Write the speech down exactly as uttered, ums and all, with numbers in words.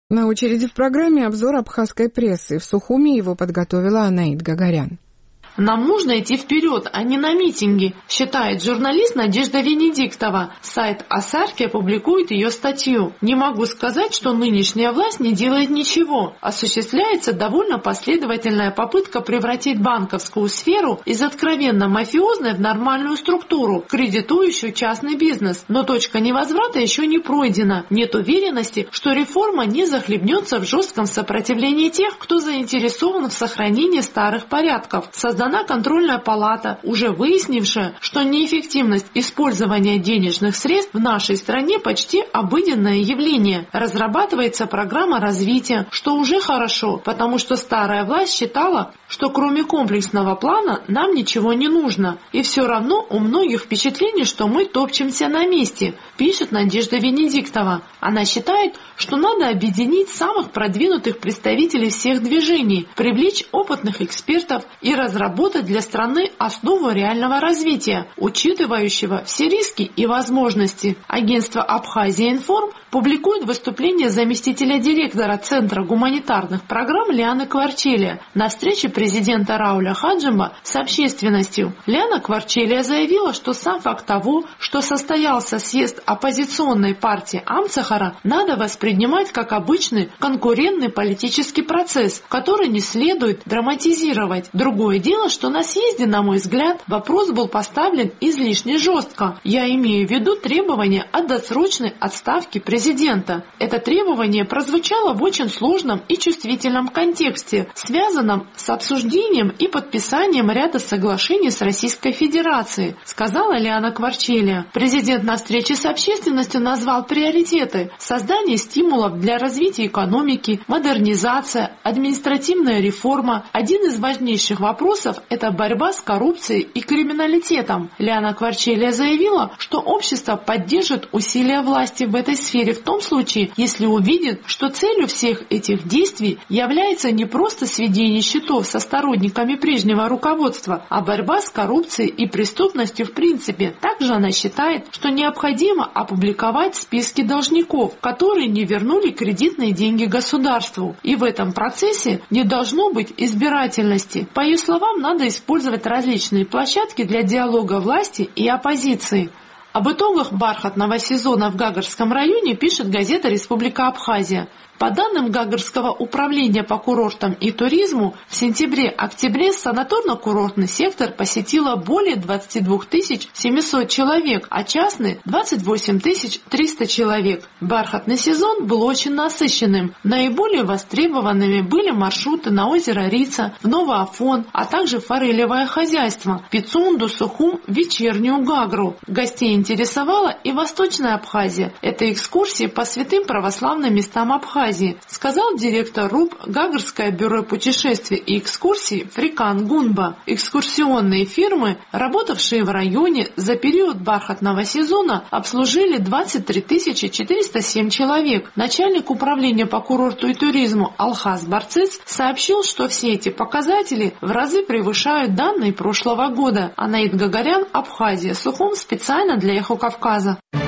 На очереди в программе обзор абхазской прессы. В Сухуми его подготовила Анаит Гагарян. Нам нужно идти вперед, а не на митинги, считает журналист Надежда Венедиктова. Сайт Асарки публикует ее статью. Не могу сказать, что нынешняя власть не делает ничего. Осуществляется довольно последовательная попытка превратить банковскую сферу из откровенно мафиозной в нормальную структуру, кредитующую частный бизнес. Но точка невозврата еще не пройдена. Нет уверенности, что реформа не захлебнется в жестком сопротивлении тех, кто заинтересован в сохранении старых порядков. Создана контрольная палата, уже выяснившая, что неэффективность использования денежных средств в нашей стране почти обыденное явление. Разрабатывается программа развития, что уже хорошо, потому что старая власть считала, что кроме комплексного плана нам ничего не нужно. И все равно у многих впечатление, что мы топчемся на месте, пишет Надежда Венедиктова. Она считает, что надо объединить самых продвинутых представителей всех движений, привлечь опытных экспертов и разработать для страны основу реального развития, учитывающего все риски и возможности. Агентство «Абхазия-Информ» публикует выступление заместителя директора Центра гуманитарных программ Лианы Кварчелия на встрече президента Рауля Хаджима с общественностью. Лиана Кварчелия заявила, что сам факт того, что состоялся съезд оппозиционной партии Амцахара, надо воспринимать как обычный конкурентный политический процесс, который не следует драматизировать. Другое дело, что на съезде, на мой взгляд, вопрос был поставлен излишне жестко. Я имею в виду требование о досрочной отставке президента. Это требование прозвучало в очень сложном и чувствительном контексте, связанном с обсуждением и подписанием ряда соглашений с Российской Федерацией, сказала Лиана Кварчелия. Президент на встрече с общественностью назвал приоритеты: создание стимулов для развития экономики, модернизация, административная реформа. Один из важнейших вопросов – это борьба с коррупцией и криминалитетом. Лиана Кварчелия заявила, что общество поддержит усилия власти в этой сфере в том случае, если увидит, что целью всех этих действий является не просто сведение счетов со сторонниками прежнего руководства, а борьба с коррупцией и преступностью в принципе. Также она считает, что необходимо опубликовать списки должников, которые не вернули кредитные деньги государству. И в этом процессе не должно быть избирательности. По ее словам, надо использовать различные площадки для диалога власти и оппозиции. Об итогах бархатного сезона в Гагарском районе пишет газета «Республика Абхазия». По данным Гагарского управления по курортам и туризму, в сентябре-октябре санаторно-курортный сектор посетило более двадцать две тысячи семьсот человек, а частный – двадцать восемь тысяч триста человек. Бархатный сезон был очень насыщенным. Наиболее востребованными были маршруты на озеро Рица, в Новоафон, а также форелевое хозяйство, Пицунду, Сухум, вечернюю Гагру. Гостей интересовала и Восточная Абхазия. Это экскурсии по святым православным местам Абхазии, сказал директор РУП Гагарское бюро путешествий и экскурсий Фрикан Гунба. Экскурсионные фирмы, работавшие в районе за период бархатного сезона, обслужили двадцать три тысячи четыреста семь человек. Начальник управления по курорту и туризму Алхаз Барцыц сообщил, что все эти показатели в разы превышают данные прошлого года. Анаит Гагарян, Абхазия, Сухум, специально для Эхо Кавказа.